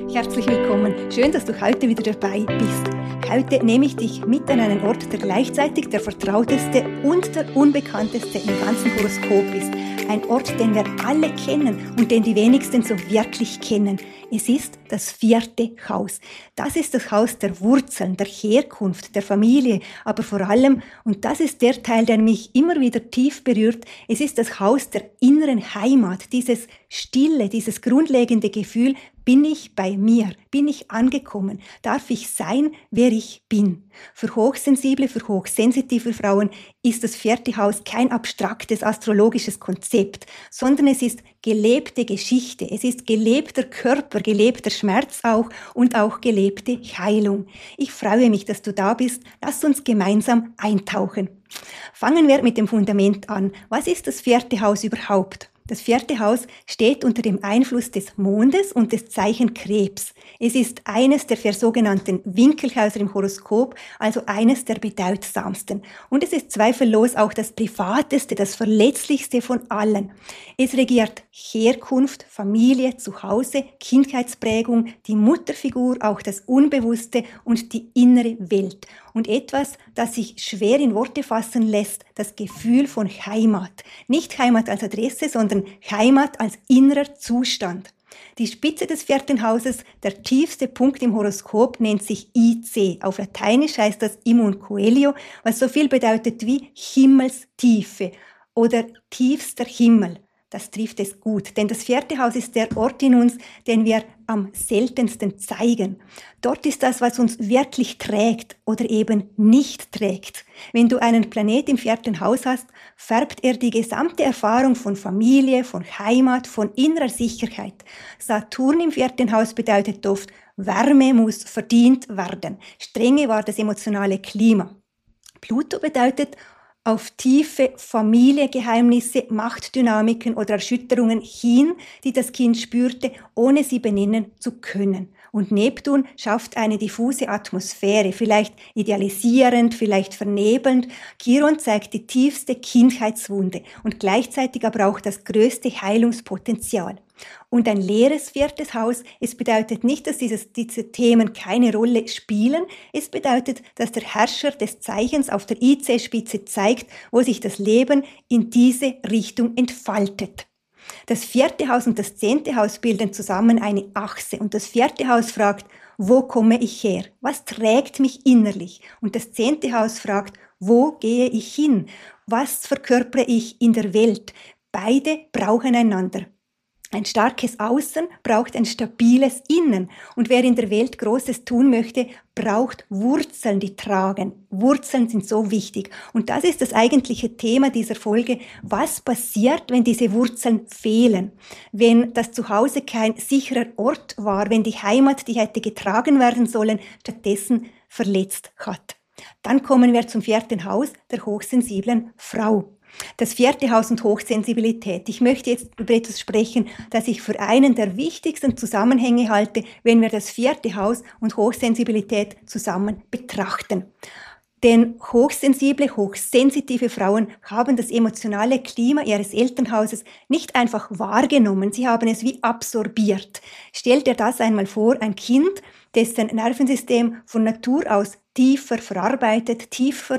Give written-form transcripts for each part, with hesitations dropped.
Herzlich willkommen. Schön, dass du heute wieder dabei bist. Heute nehme ich dich mit an einen Ort, der gleichzeitig der vertrauteste und der unbekannteste im ganzen Horoskop ist. Ein Ort, den wir alle kennen und den die wenigsten so wirklich kennen. Es ist das 4. Haus. Das ist das Haus der Wurzeln, der Herkunft, der Familie, aber vor allem, und das ist der Teil, der mich immer wieder tief berührt, es ist das Haus der inneren Heimat, dieses Stille, dieses grundlegende Gefühl, bin ich bei mir? Bin ich angekommen? Darf ich sein, wer ich bin? Für hochsensible, für hochsensitive Frauen ist das 4. Haus kein abstraktes astrologisches Konzept, sondern es ist gelebte Geschichte, es ist gelebter Körper, gelebter Schmerz auch und auch gelebte Heilung. Ich freue mich, dass du da bist. Lass uns gemeinsam eintauchen. Fangen wir mit dem Fundament an. Was ist das 4. Haus überhaupt? Das 4. Haus steht unter dem Einfluss des Mondes und des Zeichen Krebs. Es ist eines der vier sogenannten Winkelhäuser im Horoskop, also eines der bedeutsamsten. Und es ist zweifellos auch das privateste, das verletzlichste von allen. Es regiert Herkunft, Familie, Zuhause, Kindheitsprägung, die Mutterfigur, auch das Unbewusste und die innere Welt. Und etwas, das sich schwer in Worte fassen lässt, das Gefühl von Heimat. Nicht Heimat als Adresse, sondern Heimat als innerer Zustand. Die Spitze des 4. Hauses, der tiefste Punkt im Horoskop, nennt sich IC. Auf Lateinisch heißt das Immun Coelho, was so viel bedeutet wie Himmelstiefe oder tiefster Himmel. Das trifft es gut, denn das 4. Haus ist der Ort in uns, den wir am seltensten zeigen. Dort ist das, was uns wirklich trägt oder eben nicht trägt. Wenn du einen Planet im 4. Haus hast, färbt er die gesamte Erfahrung von Familie, von Heimat, von innerer Sicherheit. Saturn im 4. Haus bedeutet oft, Wärme muss verdient werden. Strenge war das emotionale Klima. Pluto bedeutet, auf tiefe Familiengeheimnisse, Machtdynamiken oder Erschütterungen hin, die das Kind spürte, ohne sie benennen zu können. Und Neptun schafft eine diffuse Atmosphäre, vielleicht idealisierend, vielleicht vernebelnd. Chiron zeigt die tiefste Kindheitswunde und gleichzeitig aber auch das größte Heilungspotenzial. Und ein leeres 4. Haus, es bedeutet nicht, dass diese Themen keine Rolle spielen. Es bedeutet, dass der Herrscher des Zeichens auf der IC-Spitze zeigt, wo sich das Leben in diese Richtung entfaltet. Das 4. Haus und das 10. Haus bilden zusammen eine Achse. Und das 4. Haus fragt, wo komme ich her? Was trägt mich innerlich? Und das 10. Haus fragt, wo gehe ich hin? Was verkörpere ich in der Welt? Beide brauchen einander. Ein starkes Außen braucht ein stabiles Innen. Und wer in der Welt Großes tun möchte, braucht Wurzeln, die tragen. Wurzeln sind so wichtig. Und das ist das eigentliche Thema dieser Folge. Was passiert, wenn diese Wurzeln fehlen? Wenn das Zuhause kein sicherer Ort war, wenn die Heimat, die hätte getragen werden sollen, stattdessen verletzt hat. Dann kommen wir zum 4. Haus der hochsensiblen Frau. Das 4. Haus und Hochsensibilität. Ich möchte jetzt über etwas sprechen, das ich für einen der wichtigsten Zusammenhänge halte, wenn wir das 4. Haus und Hochsensibilität zusammen betrachten. Denn hochsensible, hochsensitive Frauen haben das emotionale Klima ihres Elternhauses nicht einfach wahrgenommen, sie haben es wie absorbiert. Stell dir das einmal vor, ein Kind, dessen Nervensystem von Natur aus tief verarbeitet,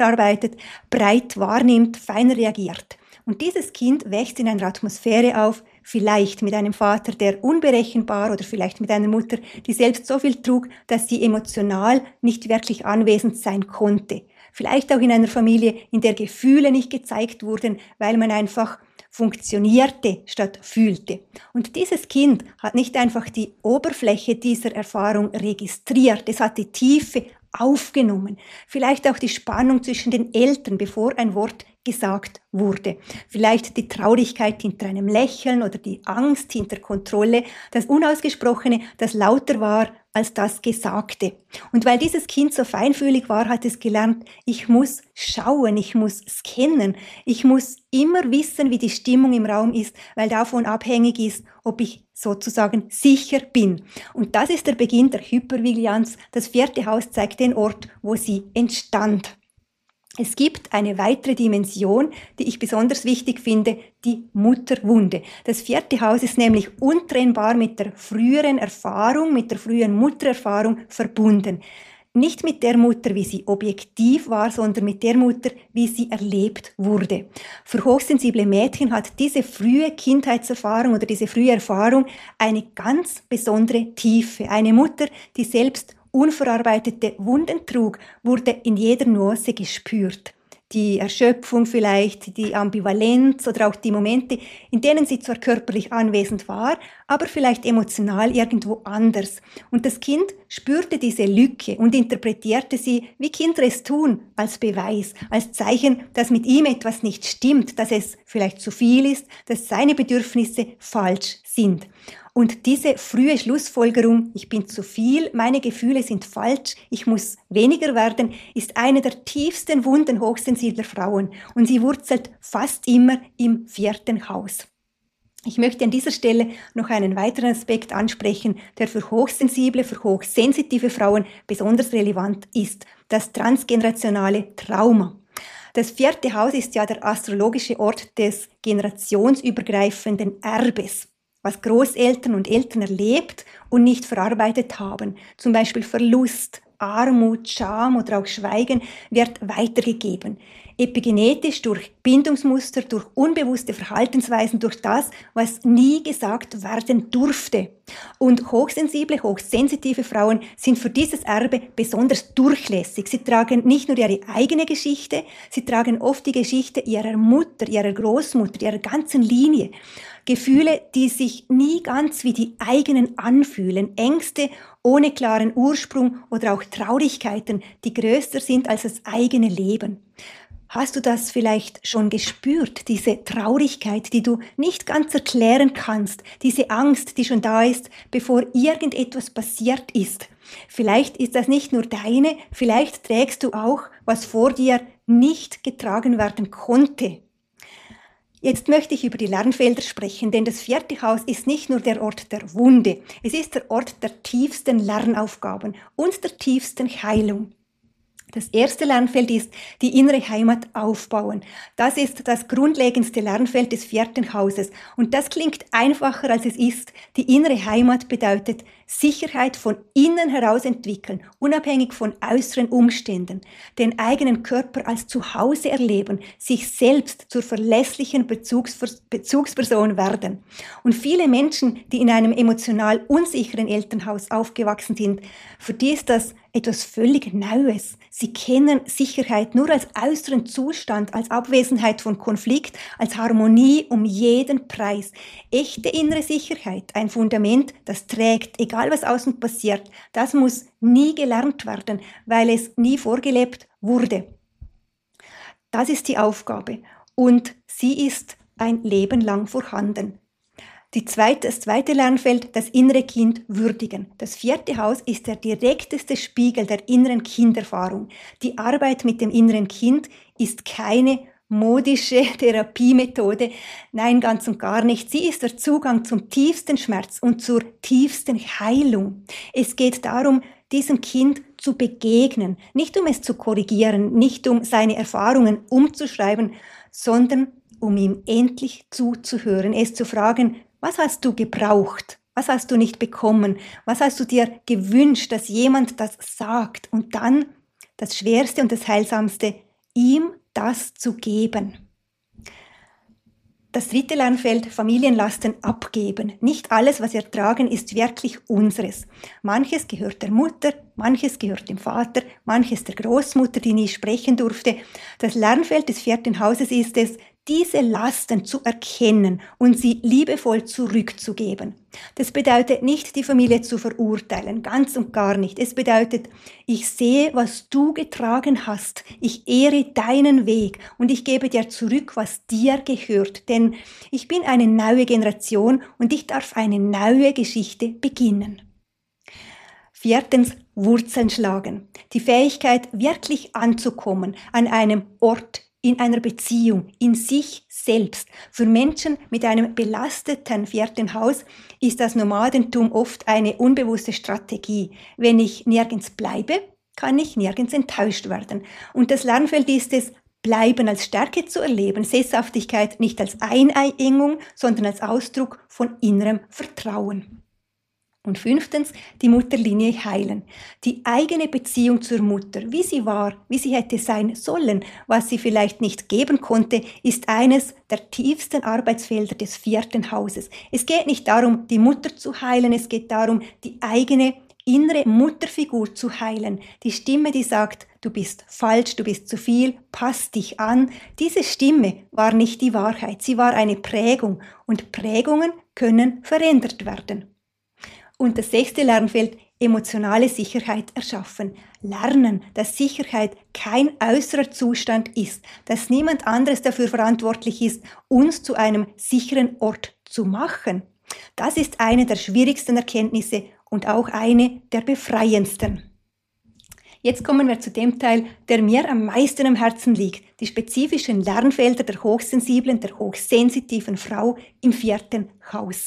breit wahrnimmt, fein reagiert. Und dieses Kind wächst in einer Atmosphäre auf, vielleicht mit einem Vater, der unberechenbar oder vielleicht mit einer Mutter, die selbst so viel trug, dass sie emotional nicht wirklich anwesend sein konnte. Vielleicht auch in einer Familie, in der Gefühle nicht gezeigt wurden, weil man einfach funktionierte statt fühlte. Und dieses Kind hat nicht einfach die Oberfläche dieser Erfahrung registriert, es hat die Tiefe aufgenommen. Vielleicht auch die Spannung zwischen den Eltern, bevor ein Wort gesagt wurde. Vielleicht die Traurigkeit hinter einem Lächeln oder die Angst hinter Kontrolle, das Unausgesprochene, das lauter war als das Gesagte. Und weil dieses Kind so feinfühlig war, hat es gelernt, ich muss schauen, ich muss scannen, ich muss immer wissen, wie die Stimmung im Raum ist, weil davon abhängig ist, ob ich sozusagen sicher bin. Und das ist der Beginn der Hypervigilanz. Das 4. Haus zeigt den Ort, wo sie entstand. Es gibt eine weitere Dimension, die ich besonders wichtig finde, die Mutterwunde. Das 4. Haus ist nämlich untrennbar mit der früheren Erfahrung, mit der frühen Muttererfahrung verbunden. Nicht mit der Mutter, wie sie objektiv war, sondern mit der Mutter, wie sie erlebt wurde. Für hochsensible Mädchen hat diese frühe Kindheitserfahrung oder diese frühe Erfahrung eine ganz besondere Tiefe. Eine Mutter, die selbst unverarbeitete Wunden trug, wurde in jeder Nuance gespürt. Die Erschöpfung vielleicht, die Ambivalenz oder auch die Momente, in denen sie zwar körperlich anwesend war, aber vielleicht emotional irgendwo anders. Und das Kind spürte diese Lücke und interpretierte sie, wie Kinder es tun, als Beweis, als Zeichen, dass mit ihm etwas nicht stimmt, dass es vielleicht zu viel ist, dass seine Bedürfnisse falsch sind. Und diese frühe Schlussfolgerung, ich bin zu viel, meine Gefühle sind falsch, ich muss weniger werden, ist eine der tiefsten Wunden hochsensibler Frauen und sie wurzelt fast immer im 4. Haus. Ich möchte an dieser Stelle noch einen weiteren Aspekt ansprechen, der für hochsensible, für hochsensitive Frauen besonders relevant ist, das transgenerationale Trauma. Das 4. Haus ist ja der astrologische Ort des generationsübergreifenden Erbes, was Großeltern und Eltern erlebt und nicht verarbeitet haben. Zum Beispiel Verlust, Armut, Scham oder auch Schweigen wird weitergegeben. Epigenetisch durch Bindungsmuster, durch unbewusste Verhaltensweisen, durch das, was nie gesagt werden durfte. Und hochsensible, hochsensitive Frauen sind für dieses Erbe besonders durchlässig. Sie tragen nicht nur ihre eigene Geschichte, sie tragen oft die Geschichte ihrer Mutter, ihrer Großmutter, ihrer ganzen Linie. Gefühle, die sich nie ganz wie die eigenen anfühlen, Ängste ohne klaren Ursprung oder auch Traurigkeiten, die größer sind als das eigene Leben. Hast du das vielleicht schon gespürt, diese Traurigkeit, die du nicht ganz erklären kannst, diese Angst, die schon da ist, bevor irgendetwas passiert ist? Vielleicht ist das nicht nur deine, vielleicht trägst du auch, was vor dir nicht getragen werden konnte. Jetzt möchte ich über die Lernfelder sprechen, denn das 4. Haus ist nicht nur der Ort der Wunde, es ist der Ort der tiefsten Lernaufgaben und der tiefsten Heilung. Das erste Lernfeld ist die innere Heimat aufbauen. Das ist das grundlegendste Lernfeld des 4. Hauses. Und das klingt einfacher, als es ist. Die innere Heimat bedeutet Sicherheit von innen heraus entwickeln, unabhängig von äußeren Umständen. Den eigenen Körper als Zuhause erleben, sich selbst zur verlässlichen Bezugsperson werden. Und viele Menschen, die in einem emotional unsicheren Elternhaus aufgewachsen sind, für die ist das etwas völlig Neues. Sie kennen Sicherheit nur als äußeren Zustand, als Abwesenheit von Konflikt, als Harmonie um jeden Preis. Echte innere Sicherheit, ein Fundament, das trägt, egal was außen passiert, das muss nie gelernt werden, weil es nie vorgelebt wurde. Das ist die Aufgabe und sie ist ein Leben lang vorhanden. Das zweite Lernfeld, das innere Kind würdigen. Das 4. Haus ist der direkteste Spiegel der inneren Kinderfahrung. Die Arbeit mit dem inneren Kind ist keine modische Therapiemethode. Nein, ganz und gar nicht. Sie ist der Zugang zum tiefsten Schmerz und zur tiefsten Heilung. Es geht darum, diesem Kind zu begegnen, nicht um es zu korrigieren, nicht um seine Erfahrungen umzuschreiben, sondern um ihm endlich zuzuhören, es zu fragen, was hast du gebraucht? Was hast du nicht bekommen? Was hast du dir gewünscht, dass jemand das sagt? Und dann das Schwerste und das Heilsamste, ihm das zu geben. Das 3. Lernfeld, Familienlasten abgeben. Nicht alles, was wir tragen, ist wirklich unseres. Manches gehört der Mutter, manches gehört dem Vater, manches der Großmutter, die nie sprechen durfte. Das Lernfeld des 4. Hauses ist es, diese Lasten zu erkennen und sie liebevoll zurückzugeben. Das bedeutet nicht, die Familie zu verurteilen, ganz und gar nicht. Es bedeutet, ich sehe, was du getragen hast, ich ehre deinen Weg und ich gebe dir zurück, was dir gehört, denn ich bin eine neue Generation und ich darf eine neue Geschichte beginnen. 4. Wurzeln schlagen. Die Fähigkeit, wirklich anzukommen an einem Ort, in einer Beziehung, in sich selbst. Für Menschen mit einem belasteten 4. Haus ist das Nomadentum oft eine unbewusste Strategie. Wenn ich nirgends bleibe, kann ich nirgends enttäuscht werden. Und das Lernfeld ist es, Bleiben als Stärke zu erleben, Sesshaftigkeit nicht als Einengung, sondern als Ausdruck von innerem Vertrauen. Und 5. die Mutterlinie heilen. Die eigene Beziehung zur Mutter, wie sie war, wie sie hätte sein sollen, was sie vielleicht nicht geben konnte, ist eines der tiefsten Arbeitsfelder des 4. Hauses. Es geht nicht darum, die Mutter zu heilen, es geht darum, die eigene innere Mutterfigur zu heilen. Die Stimme, die sagt, du bist falsch, du bist zu viel, pass dich an. Diese Stimme war nicht die Wahrheit, sie war eine Prägung und Prägungen können verändert werden. Und das 6. Lernfeld, emotionale Sicherheit erschaffen. Lernen, dass Sicherheit kein äußerer Zustand ist, dass niemand anderes dafür verantwortlich ist, uns zu einem sicheren Ort zu machen. Das ist eine der schwierigsten Erkenntnisse und auch eine der befreiendsten. Jetzt kommen wir zu dem Teil, der mir am meisten am Herzen liegt, die spezifischen Lernfelder der hochsensiblen, der hochsensitiven Frau im 4. Haus.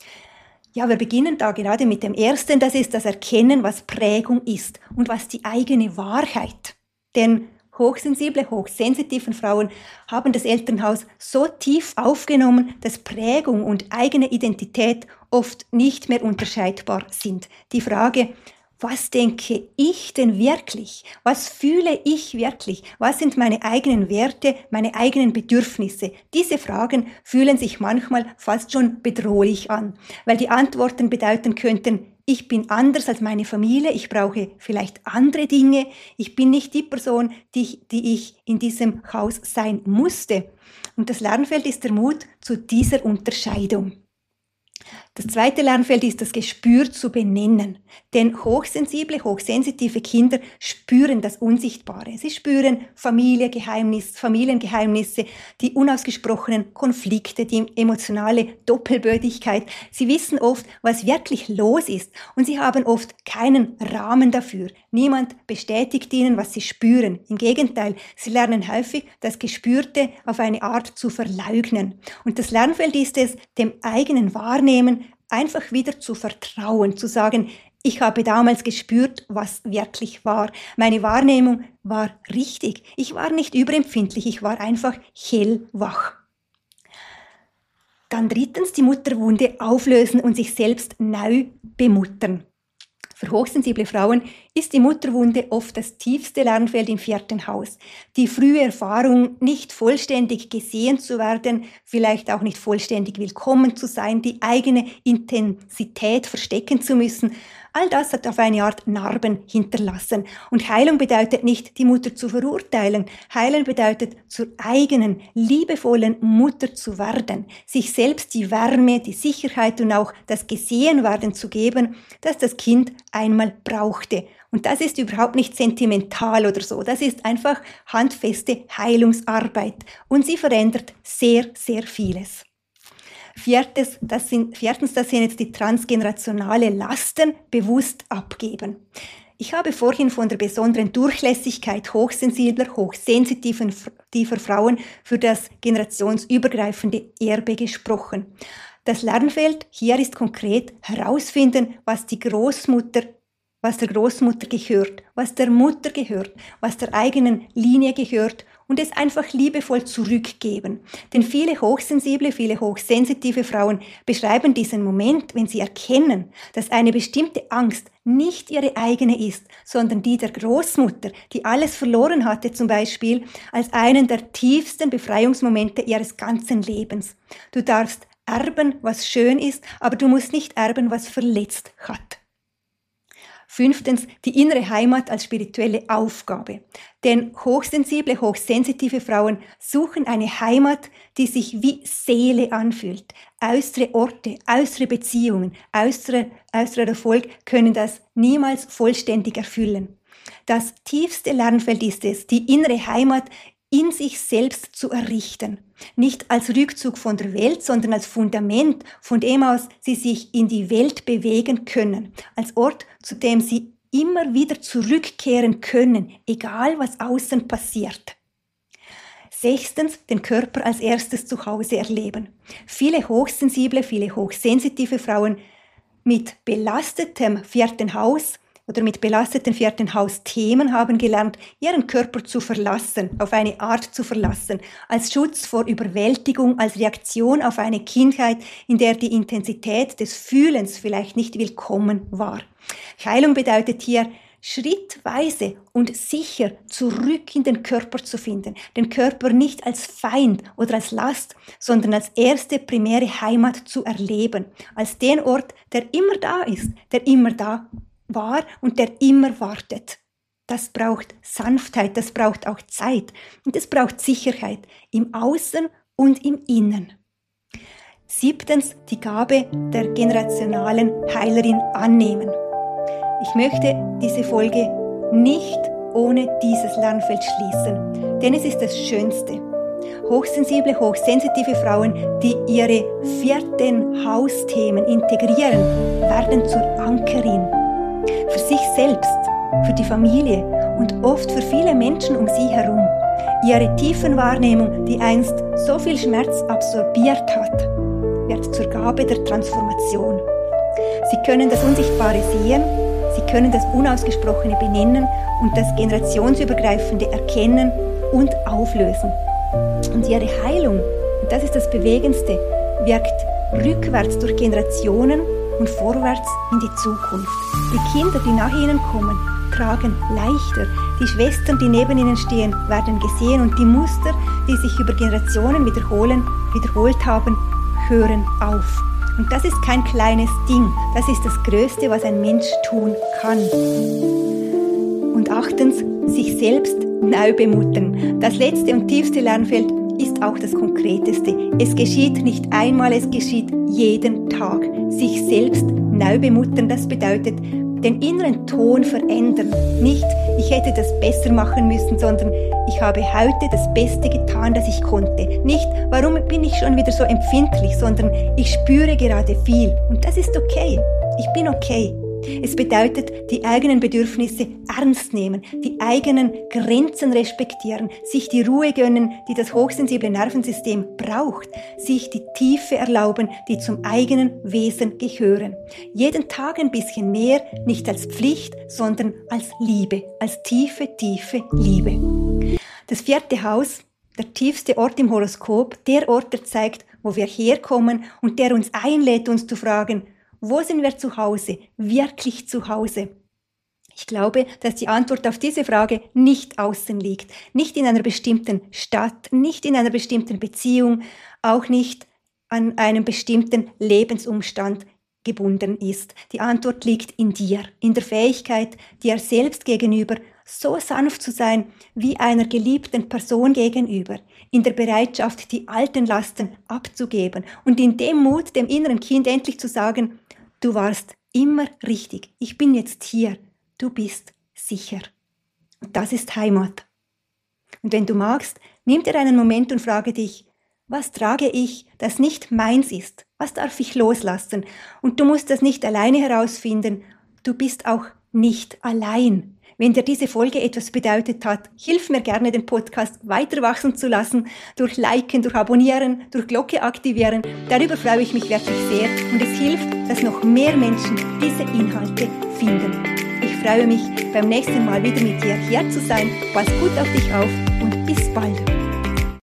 Ja, wir beginnen da gerade mit dem ersten, das ist das Erkennen, was Prägung ist und was die eigene Wahrheit. Denn hochsensible, hochsensitive Frauen haben das Elternhaus so tief aufgenommen, dass Prägung und eigene Identität oft nicht mehr unterscheidbar sind. Die Frage, was denke ich denn wirklich? Was fühle ich wirklich? Was sind meine eigenen Werte, meine eigenen Bedürfnisse? Diese Fragen fühlen sich manchmal fast schon bedrohlich an, weil die Antworten bedeuten könnten, ich bin anders als meine Familie, ich brauche vielleicht andere Dinge, ich bin nicht die Person, die ich in diesem Haus sein musste. Und das Lernfeld ist der Mut zu dieser Unterscheidung. Das 2. Lernfeld ist das Gespür zu benennen. Denn hochsensible, hochsensitive Kinder spüren das Unsichtbare. Sie spüren Familiengeheimnisse, die unausgesprochenen Konflikte, die emotionale Doppelbödigkeit. Sie wissen oft, was wirklich los ist und sie haben oft keinen Rahmen dafür. Niemand bestätigt ihnen, was sie spüren. Im Gegenteil, sie lernen häufig, das Gespürte auf eine Art zu verleugnen. Und das Lernfeld ist es, dem eigenen Wahrnehmen einfach wieder zu vertrauen, zu sagen, ich habe damals gespürt, was wirklich war. Meine Wahrnehmung war richtig. Ich war nicht überempfindlich, ich war einfach hellwach. Dann 3. die Mutterwunde auflösen und sich selbst neu bemuttern. Für hochsensible Frauen ist die Mutterwunde oft das tiefste Lernfeld im 4. Haus. Die frühe Erfahrung, nicht vollständig gesehen zu werden, vielleicht auch nicht vollständig willkommen zu sein, die eigene Intensität verstecken zu müssen, all das hat auf eine Art Narben hinterlassen. Und Heilung bedeutet nicht, die Mutter zu verurteilen. Heilen bedeutet, zur eigenen, liebevollen Mutter zu werden, sich selbst die Wärme, die Sicherheit und auch das Gesehenwerden zu geben, das das Kind einmal brauchte. Und das ist überhaupt nicht sentimental oder so. Das ist einfach handfeste Heilungsarbeit. Und sie verändert sehr, sehr vieles. 4. das sind jetzt die transgenerationale Lasten bewusst abgeben. Ich habe vorhin von der besonderen Durchlässigkeit hochsensibler, hochsensitiver Frauen für das generationsübergreifende Erbe gesprochen. Das Lernfeld hier ist konkret herausfinden, was der Großmutter gehört, was der Mutter gehört, was der eigenen Linie gehört und es einfach liebevoll zurückgeben. Denn viele hochsensible, viele hochsensitive Frauen beschreiben diesen Moment, wenn sie erkennen, dass eine bestimmte Angst nicht ihre eigene ist, sondern die der Großmutter, die alles verloren hatte zum Beispiel, als einen der tiefsten Befreiungsmomente ihres ganzen Lebens. Du darfst erben, was schön ist, aber du musst nicht erben, was verletzt hat. 5. die innere Heimat als spirituelle Aufgabe. Denn hochsensible, hochsensitive Frauen suchen eine Heimat, die sich wie Seele anfühlt. Äußere Orte, äußere Beziehungen, äußerer Erfolg können das niemals vollständig erfüllen. Das tiefste Lernfeld ist es, die innere Heimat in sich selbst zu errichten. Nicht als Rückzug von der Welt, sondern als Fundament, von dem aus sie sich in die Welt bewegen können. Als Ort, zu dem sie immer wieder zurückkehren können, egal was außen passiert. 6. den Körper als erstes Zuhause erleben. Viele hochsensible, viele hochsensitive Frauen mit belastetem 4. Haus oder mit belasteten 4. Haus Themen haben gelernt, ihren Körper zu verlassen, auf eine Art zu verlassen, als Schutz vor Überwältigung, als Reaktion auf eine Kindheit, in der die Intensität des Fühlens vielleicht nicht willkommen war. Heilung bedeutet hier, schrittweise und sicher zurück in den Körper zu finden. Den Körper nicht als Feind oder als Last, sondern als erste primäre Heimat zu erleben. Als den Ort, der immer da ist, der immer da war und der immer wartet. Das braucht Sanftheit, das braucht auch Zeit und es braucht Sicherheit im Außen und im Innen. 7. Die Gabe der generationalen Heilerin annehmen. Ich möchte diese Folge nicht ohne dieses Lernfeld schließen, denn es ist das Schönste. Hochsensible, hochsensitive Frauen, die ihre 4. Hausthemen integrieren, werden zur Ankerin. Für sich selbst, für die Familie und oft für viele Menschen um sie herum. Ihre Tiefenwahrnehmung, die einst so viel Schmerz absorbiert hat, wird zur Gabe der Transformation. Sie können das Unsichtbare sehen, sie können das Unausgesprochene benennen und das Generationsübergreifende erkennen und auflösen. Und ihre Heilung, und das ist das Bewegendste, wirkt rückwärts durch Generationen und vorwärts in die Zukunft. Die Kinder, die nach ihnen kommen, tragen leichter. Die Schwestern, die neben ihnen stehen, werden gesehen und die Muster, die sich über Generationen wiederholt haben, hören auf. Und das ist kein kleines Ding, das ist das Größte, was ein Mensch tun kann. Und 8. sich selbst neu bemuttern. Das letzte und tiefste Lernfeld ist auch das Konkreteste. Es geschieht nicht einmal, es geschieht jeden Tag. Sich selbst neu bemuttern, das bedeutet, den inneren Ton verändern. Nicht, ich hätte das besser machen müssen, sondern ich habe heute das Beste getan, das ich konnte. Nicht, warum bin ich schon wieder so empfindlich, sondern ich spüre gerade viel. Und das ist okay. Ich bin okay. Es bedeutet, die eigenen Bedürfnisse ernst nehmen, die eigenen Grenzen respektieren, sich die Ruhe gönnen, die das hochsensible Nervensystem braucht, sich die Tiefe erlauben, die zum eigenen Wesen gehören. Jeden Tag ein bisschen mehr, nicht als Pflicht, sondern als Liebe, als tiefe, tiefe Liebe. Das 4. Haus, der tiefste Ort im Horoskop, der Ort, der zeigt, wo wir herkommen und der uns einlädt, uns zu fragen, wo sind wir zu Hause, wirklich zu Hause? Ich glaube, dass die Antwort auf diese Frage nicht außen liegt, nicht in einer bestimmten Stadt, nicht in einer bestimmten Beziehung, auch nicht an einem bestimmten Lebensumstand gebunden ist. Die Antwort liegt in dir, in der Fähigkeit, dir selbst gegenüber so sanft zu sein wie einer geliebten Person gegenüber, in der Bereitschaft, die alten Lasten abzugeben und in dem Mut, dem inneren Kind endlich zu sagen, du warst immer richtig, ich bin jetzt hier, du bist sicher. Und das ist Heimat. Und wenn du magst, nimm dir einen Moment und frage dich, was trage ich, das nicht meins ist? Was darf ich loslassen? Und du musst das nicht alleine herausfinden, du bist auch nicht allein. Wenn dir diese Folge etwas bedeutet hat, hilf mir gerne, den Podcast weiter wachsen zu lassen, durch Liken, durch Abonnieren, durch Glocke aktivieren. Darüber freue ich mich wirklich sehr und es hilft, dass noch mehr Menschen diese Inhalte finden. Ich freue mich, beim nächsten Mal wieder mit dir hier zu sein. Pass gut auf dich auf und bis bald.